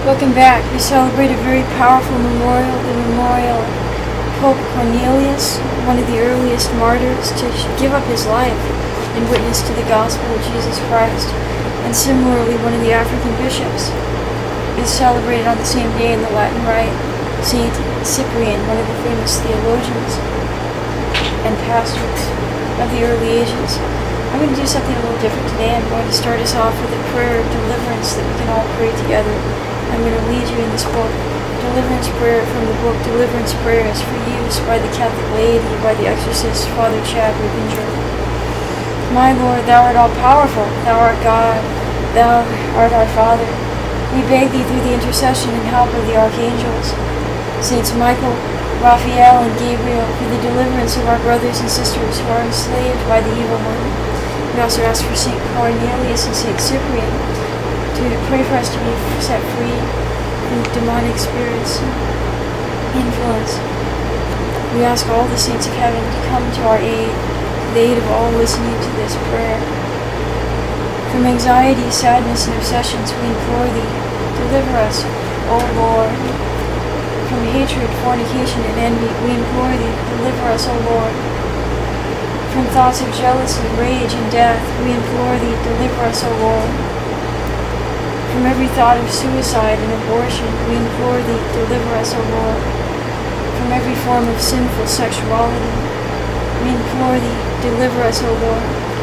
Welcome back. We celebrate a very powerful memorial, the memorial of Pope Cornelius, one of the earliest martyrs to give up his life in witness to the gospel of Jesus Christ, and similarly one of the African bishops is celebrated on the same day in the Latin Rite, Saint Cyprian, one of the famous theologians and pastors of the early ages. I'm going to do something a little different today. I'm going to start us off with a prayer of deliverance that we can all pray together. I'm going to lead you in this book, Deliverance Prayer, from the book Deliverance Prayers for use by the Catholic laity by the exorcist Father Chad Rippinger. My Lord, thou art all-powerful, thou art God, thou art our Father. We beg thee through the intercession and help of the archangels, Saints Michael, Raphael, and Gabriel, for the deliverance of our brothers and sisters who are enslaved by the evil one. We also ask for Saint Cornelius and Saint Cyprian to pray for us to be set free from demonic spirits and influence. We ask all the saints of heaven to come to our aid, to the aid of all listening to this prayer. From anxiety, sadness, and obsessions, we implore thee, deliver us, O Lord. From hatred, fornication, and envy, we implore thee, deliver us, O Lord. From thoughts of jealousy, rage, and death, we implore thee, deliver us, O Lord. From every thought of suicide and abortion, we implore thee, deliver us, O Lord. From every form of sinful sexuality, we implore thee, deliver us, O Lord.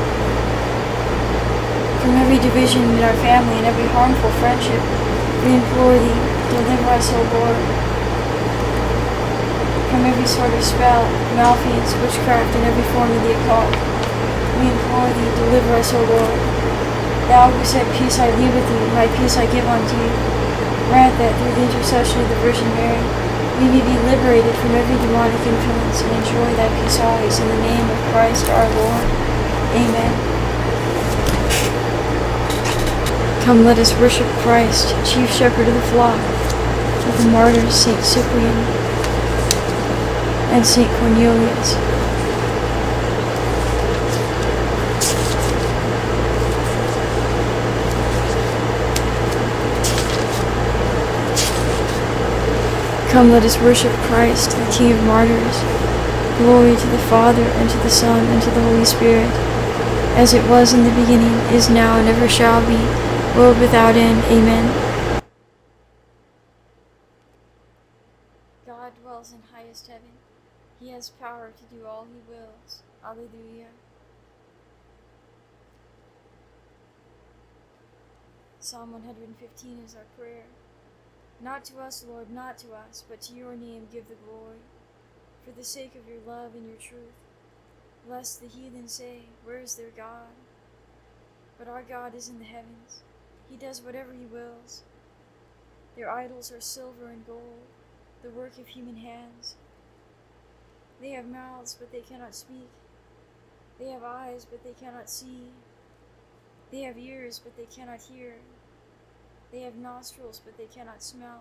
From every division in our family and every harmful friendship, we implore thee, deliver us, O Lord. From every sort of spell, malfeasance, witchcraft, and every form of the occult, we implore thee, deliver us, O Lord. Thou who said, peace I leave with thee, my peace I give unto you, grant that through the intercession of the Virgin Mary, we may be liberated from every demonic influence and enjoy thy peace always, in the name of Christ our Lord. Amen. Come, let us worship Christ, chief shepherd of the flock, with the martyrs Saint Cyprian and Saint Cornelius. Come, let us worship Christ, the King of martyrs. Glory to the Father, and to the Son, and to the Holy Spirit, as it was in the beginning, is now, and ever shall be, world without end. Amen. God dwells in highest heaven. He has power to do all he wills. Alleluia. Psalm 115 is our prayer. Not to us, Lord, not to us, but to your name give the glory, for the sake of your love and your truth. Lest the heathen say, where is their God? But our God is in the heavens. He does whatever he wills. Their idols are silver and gold, the work of human hands. They have mouths, but they cannot speak. They have eyes, but they cannot see. They have ears, but they cannot hear. They have nostrils, but they cannot smell.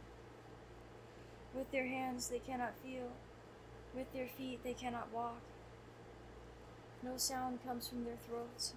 With their hands they cannot feel. With their feet they cannot walk. No sound comes from their throats.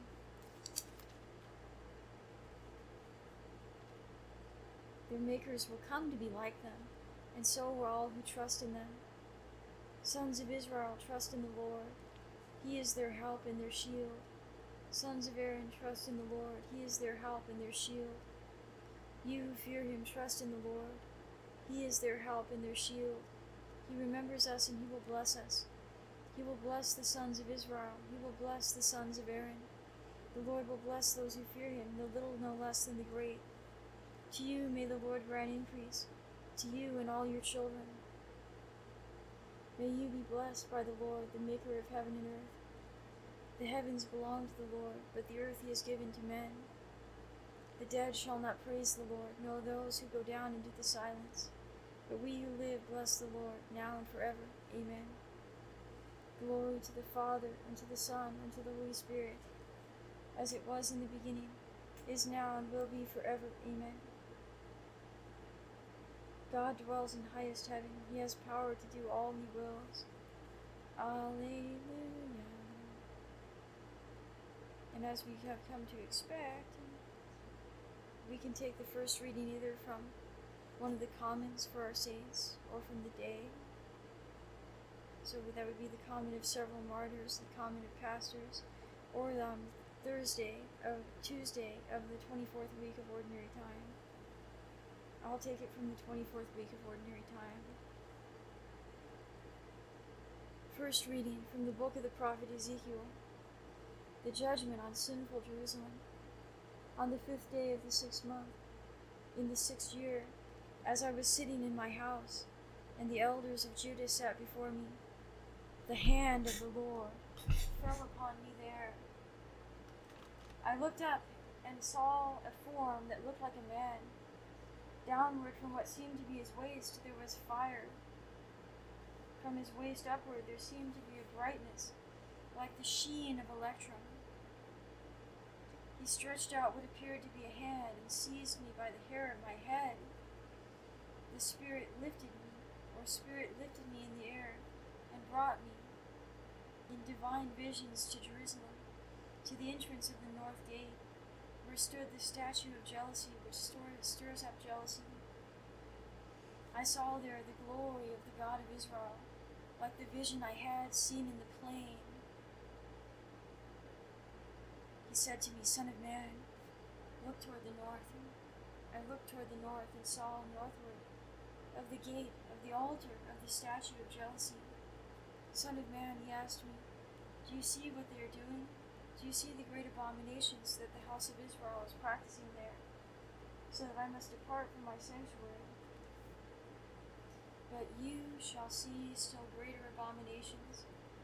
Their makers will come to be like them, and so will all who trust in them. Sons of Israel, trust in the Lord. He is their help and their shield. Sons of Aaron, trust in the Lord. He is their help and their shield. You who fear him, trust in the Lord. He is their help and their shield. He remembers us and he will bless us. He will bless the sons of Israel. He will bless the sons of Aaron. The Lord will bless those who fear him, the little no less than the great. To you may the Lord grant increase, to you and all your children. May you be blessed by the Lord, the maker of heaven and earth. The heavens belong to the Lord, but the earth he has given to men. The dead shall not praise the Lord, nor those who go down into the silence. But we who live bless the Lord, now and forever. Amen. Glory to the Father, and to the Son, and to the Holy Spirit, as it was in the beginning, is now, and will be forever. Amen. God dwells in highest heaven. He has power to do all he wills. Alleluia. And as we have come to expect, we can take the first reading either from one of the commons for our saints, or from the day. So that would be the common of several martyrs, the common of pastors, or Tuesday of the 24th week of Ordinary Time. I'll take it from the 24th week of Ordinary Time. First reading from the book of the prophet Ezekiel. The judgment on sinful Jerusalem. On the 5th day of the 6th month, in the 6th year, as I was sitting in my house, and the elders of Judah sat before me, the hand of the Lord fell upon me there. I looked up and saw a form that looked like a man. Downward from what seemed to be his waist there was fire. From his waist upward there seemed to be a brightness, like the sheen of electrum. He stretched out what appeared to be a hand and seized me by the hair of my head. The Spirit lifted me in the air and brought me in divine visions to Jerusalem, to the entrance of the north gate, where stood the statue of jealousy, which stirs up jealousy. I saw there the glory of the God of Israel, like the vision I had seen in the plain. He said to me, Son of man, look toward the north. I looked toward the north and saw northward of the gate, of the altar, of the statue of jealousy. Son of man, he asked me, do you see what they are doing? Do you see the great abominations that the house of Israel is practicing there, so that I must depart from my sanctuary? But you shall see still greater abominations.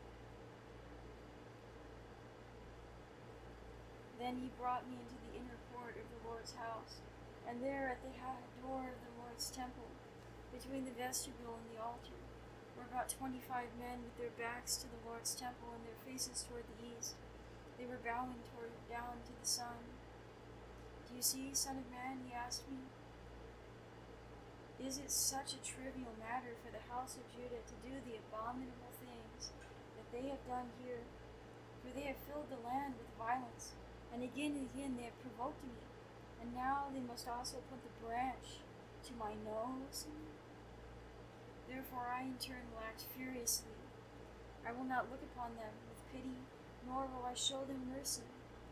Then he brought me into the inner court of the Lord's house, and there at the door of the Lord's temple, between the vestibule and the altar, were about 25 men with their backs to the Lord's temple and their faces toward the east. They were bowing down to the sun. Do you see, Son of man? He asked me. Is it such a trivial matter for the house of Judah to do the abominable things that they have done here? For they have filled the land with violence, and again they have provoked me, and now they must also put the branch to my nose. Therefore I in turn will act furiously. I will not look upon them with pity, nor will I show them mercy.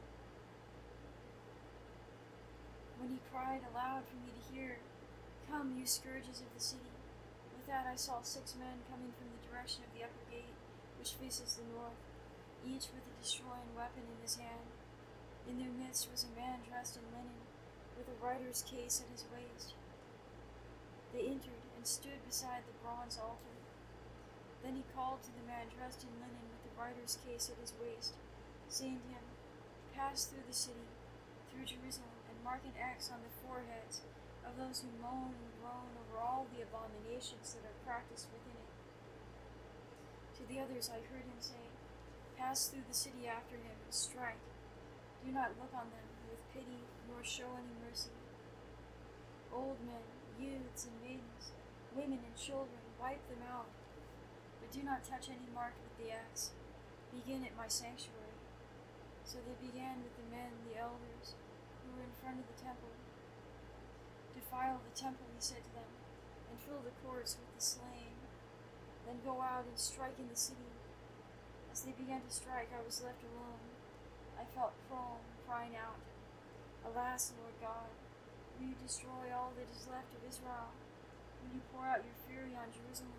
When he cried aloud for me to hear, Come, you scourges of the city. With that I saw 6 men coming from the direction of the upper gate, which faces the north, each with a destroying weapon in his hand. In their midst was a man dressed in linen, with a writer's case at his waist. They entered and stood beside the bronze altar. Then he called to the man dressed in linen with the writer's case at his waist, saying to him, Pass through the city, through Jerusalem, and mark an X on the foreheads of those who moan and groan over all the abominations that are practiced within it. To the others I heard him say, Pass through the city after him and strike. Do not look on them with pity, nor show any mercy. Old men, youths and maidens, women and children, wipe them out, but do not touch any mark with the axe. Begin at my sanctuary. So they began with the men, the elders, who were in front of the temple. Defile the temple, he said to them, and fill the courts with the slain. Then go out and strike in the city. As they began to strike, I was left alone. I felt prone, crying out, Alas, Lord God, will you destroy all that is left of Israel? Will you pour out your fury on Jerusalem?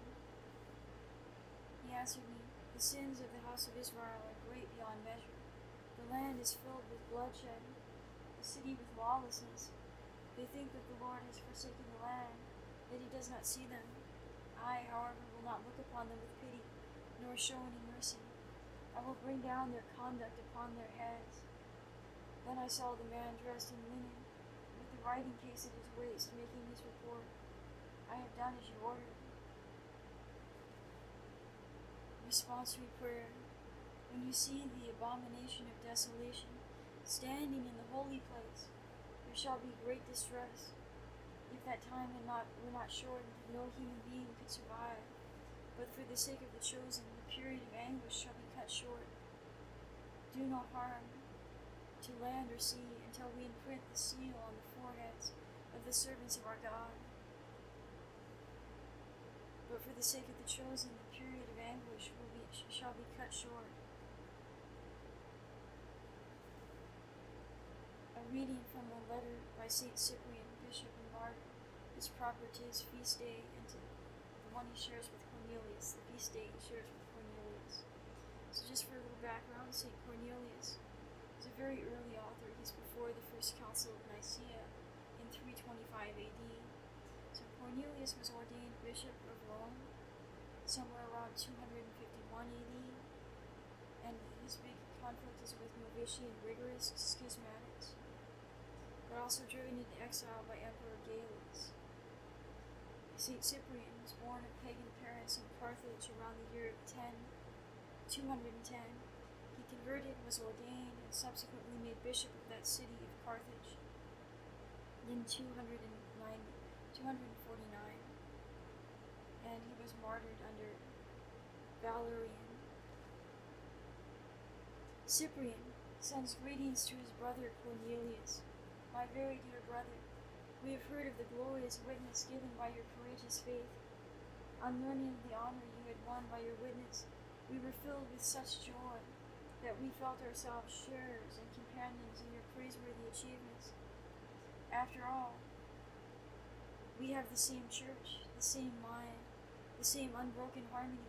He answered me, The sins of the house of Israel are great beyond measure. The land is filled with bloodshed, the city with lawlessness. They think that the Lord has forsaken the land, that he does not see them. I, however, will not look upon them with pity, nor show any mercy. I will bring down their conduct upon their heads. Then I saw the man dressed in linen, with the writing case at his waist, making his report. I have done as you ordered. Responsory prayer. When you see the abomination of desolation standing in the holy place, there shall be great distress. If that time were not shortened, no human being could survive. But for the sake of the chosen, the period of anguish shall be cut short. Do no harm to land or sea until we imprint the seal on the foreheads of the servants of our God. for the sake of the chosen, the period of anguish shall be cut short. A reading from a letter by St. Cyprian, Bishop and Martyr, is proper to his feast day and to the one he shares with Cornelius, the feast day he shares with Cornelius. So just for a little background, St. Cornelius is a very early author. He's before the First Council of Nicaea in 325 AD. So Cornelius was ordained Bishop of Rome somewhere around 251 AD, and his big conflict is with Novitian rigorous schismatics, but also driven into exile by Emperor Gallus. St. Cyprian was born of pagan parents in Carthage around the year 210. He converted, was ordained, and subsequently made bishop of that city of Carthage in 249, and he was martyred under Valerian. Cyprian sends greetings to his brother Cornelius. My very dear brother, we have heard of the glorious witness given by your courageous faith. On learning of the honor you had won by your witness, we were filled with such joy that we felt ourselves sharers and companions in your praiseworthy achievements. After all, we have the same church, the same mind, the same unbroken harmony.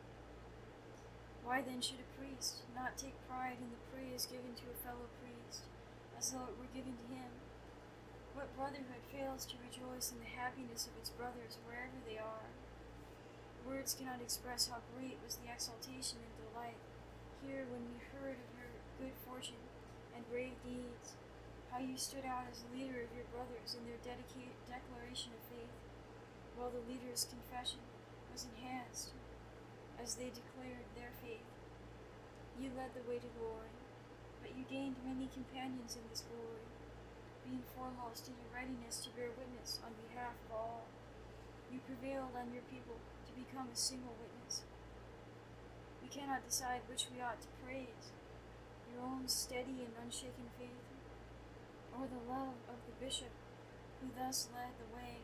Why then should a priest not take pride in the praise given to a fellow priest, as though it were given to him? What brotherhood fails to rejoice in the happiness of its brothers wherever they are? Words cannot express how great was the exultation and delight here when we heard of your good fortune and brave deeds, how you stood out as leader of your brothers in their declaration of faith, while the leader's confession was enhanced as they declared their faith. You led the way to glory, but you gained many companions in this glory, being foremost in your readiness to bear witness on behalf of all. You prevailed on your people to become a single witness. We cannot decide which we ought to praise, your own steady and unshaken faith, or the love of the bishop who thus led the way.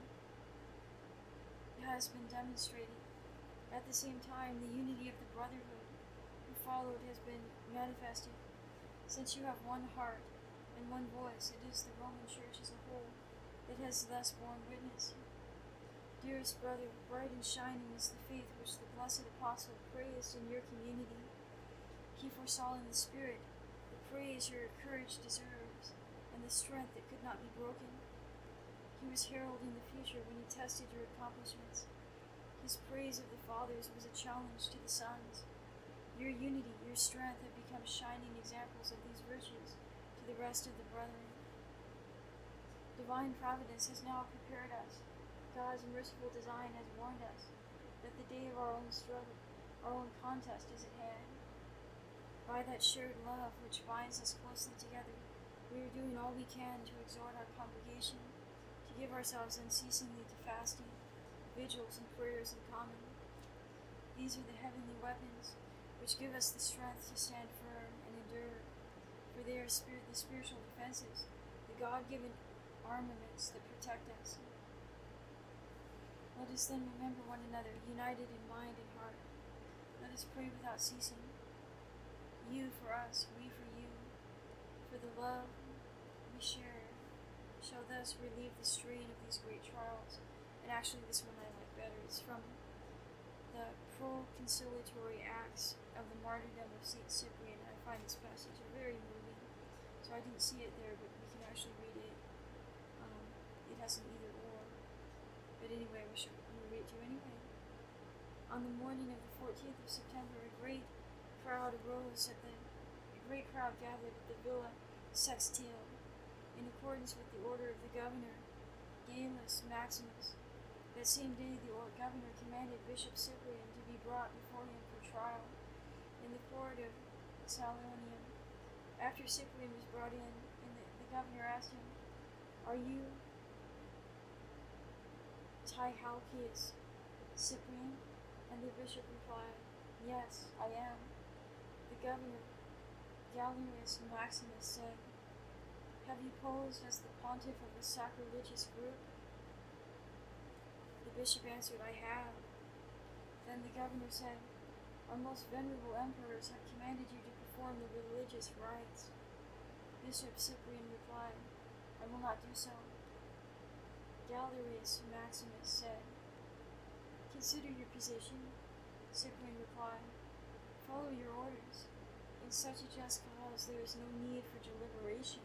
It has been demonstrated. At the same time, the unity of the brotherhood who followed has been manifested. Since you have one heart and one voice, it is the Roman Church as a whole that has thus borne witness. Dearest brother, bright and shining is the faith which the blessed apostle praised in your community. He foresaw in the Spirit the praise your courage deserves, and the strength that could not be broken. He was heralding the future when he tested your accomplishments. His praise of the fathers was a challenge to the sons. Your unity, your strength have become shining examples of these virtues to the rest of the brethren. Divine Providence has now prepared us. God's merciful design has warned us that the day of our own struggle, our own contest is at hand. By that shared love which binds us closely together, we are doing all we can to exhort our congregation, to give ourselves unceasingly to fasting, vigils, and prayers in common. These are the heavenly weapons which give us the strength to stand firm and endure, for they are the spiritual defenses, the God-given armaments that protect us. Let us then remember one another, united in mind and heart. Let us pray without ceasing. You for us, we for you, for the love we share shall thus relieve the strain of these great trials. And actually this one I like better. It's from the Proconciliatory Acts of the Martyrdom of St. Cyprian. I find this passage very moving. So I didn't see it there, but we can actually read it. It has an either or. But anyway, I'm going to read it to you anyway. On the morning of the 14th of September, a great crowd gathered at the Villa Sextilia, in accordance with the order of the governor, Gallus Maximus. That same day the governor commanded Bishop Cyprian to be brought before him for trial in the court of Salonium. After Cyprian was brought in, the governor asked him, "Are you Tycalcius Cyprian?" And the bishop replied, "Yes, I am." The governor, Gallienus Maximus, said, "Have you posed as the pontiff of a sacrilegious group?" The bishop answered, "I have." Then the governor said, "Our most venerable emperors have commanded you to perform the religious rites." Bishop Cyprian replied, "I will not do so." Galerius Maximus said, "Consider your position." Cyprian replied, "Follow your orders. In such a just cause there is no need for deliberation."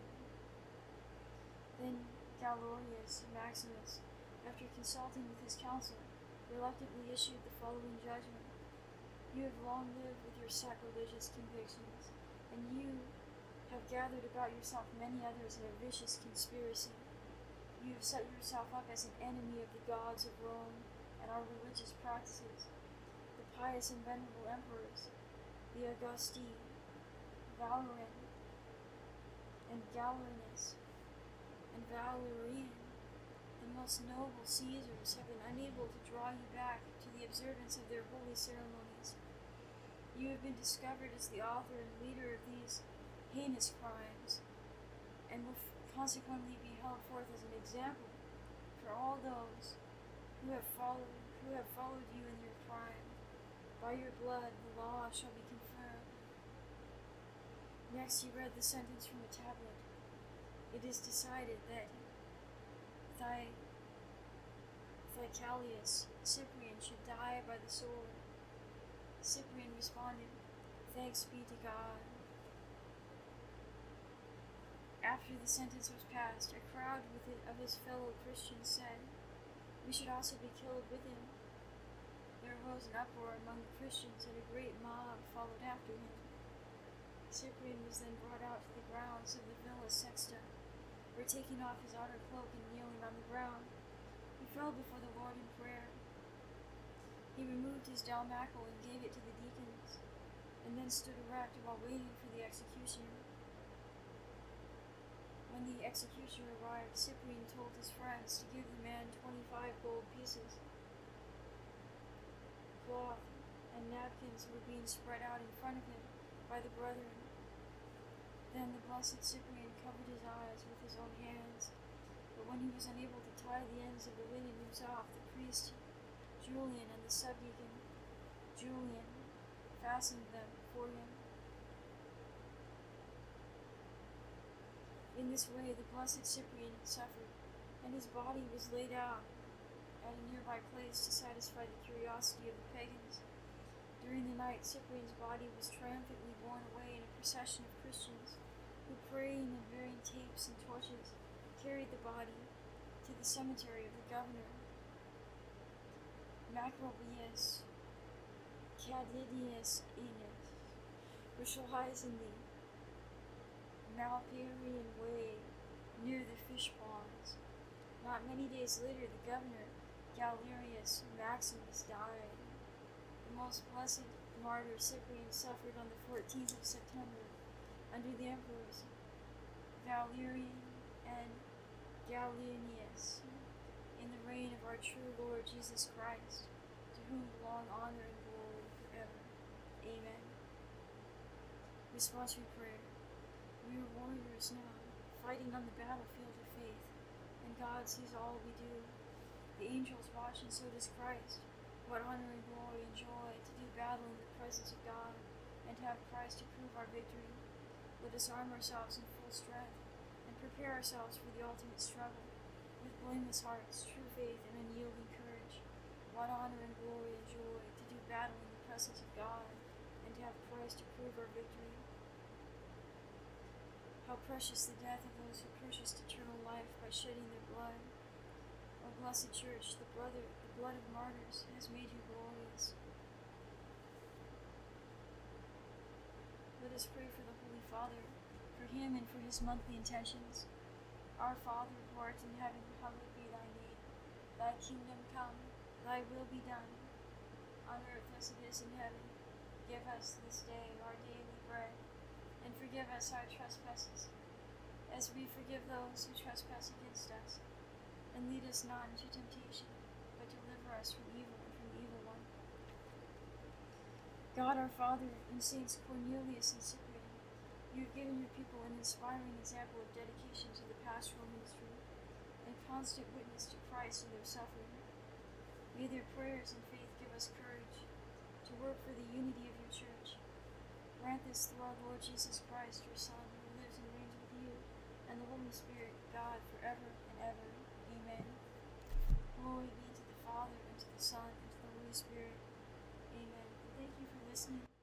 Then Galerius Maximus, after consulting with his council, reluctantly issued the following judgment: "You have long lived with your sacrilegious convictions, and you have gathered about yourself many others in a vicious conspiracy. You have set yourself up as an enemy of the gods of Rome and our religious practices. The pious and venerable emperors, the Augusti, Valerian, and Galerianus, and Valerian, the most noble Caesars, have been unable to draw you back to the observance of their holy ceremonies. You have been discovered as the author and leader of these heinous crimes, and will consequently be held forth as an example for all those who have followed you in your crime. By your blood the law shall be confirmed." Next he read the sentence from a tablet. "It is decided that Thycalius Cyprian should die by the sword." Cyprian responded, "Thanks be to God." After the sentence was passed, a crowd of his fellow Christians said, "We should also be killed with him." There arose an uproar among the Christians, and a great mob followed after him. Cyprian was then brought out to the grounds of the Villa Sexta, where, taking off his outer cloak and kneeling on the ground, he fell before the Lord in prayer. He removed his dalmacle and gave it to the deacons, and then stood erect while waiting for the executioner. When the executioner arrived, Cyprian told his friends to give the man 25 gold pieces. Cloth and napkins were being spread out in front of him by the brethren. Then the blessed Cyprian covered his eyes with his own hands, but when he was unable to tie the ends of the linen himself, the priest Julian and the subdeacon Julian fastened them for him. In this way the blessed Cyprian suffered, and his body was laid out at a nearby place to satisfy the curiosity of the pagans. During the night, Cyprian's body was triumphantly borne away in a procession of Christians, who, praying and bearing tapes and torches, carried the body to the cemetery of the governor, Macrobius Cadidius Aeneas, which lies in the Malparian Way near the fish ponds. Not many days later, the governor, Galerius Maximus, died. The most blessed martyr Cyprian suffered on the 14th of September under the emperors Valerian and Gallienus, in the reign of our true Lord Jesus Christ, to whom belong honor and glory forever. Amen. Responsory prayer. We are warriors now, fighting on the battlefield of faith, and God sees all we do. The angels watch, and so does Christ. What honor and glory and joy to do battle in the presence of God, and to have Christ to prove our victory. Let us arm ourselves in full strength, and prepare ourselves for the ultimate struggle, with blameless hearts, true faith, and unyielding courage. What honor and glory and joy to do battle in the presence of God, and to have Christ to prove our victory. How precious the death of those who purchased eternal life by shedding their blood. O blessed Church, the blood of martyrs has made you glorious. Let us pray for the Holy Father, for him and for his monthly intentions. Our Father, who art in heaven, hallowed be thy name. Thy kingdom come, thy will be done, on earth as it is in heaven. Give us this day our daily bread, and forgive us our trespasses, as we forgive those who trespass against us. And lead us not into temptation, but deliver us from evil and from the evil one. God our Father, and Saints Cornelius and Cyprian, you have given your people an inspiring example of dedication to the pastoral ministry, and constant witness to Christ in their suffering. May their prayers and faith give us courage, to work for the unity of your church. Grant this through our Lord Jesus Christ, your Son, who lives and reigns with you and the Holy Spirit, God, forever and ever. Amen. Glory be to the Father, and to the Son, and to the Holy Spirit. Amen. And thank you for listening.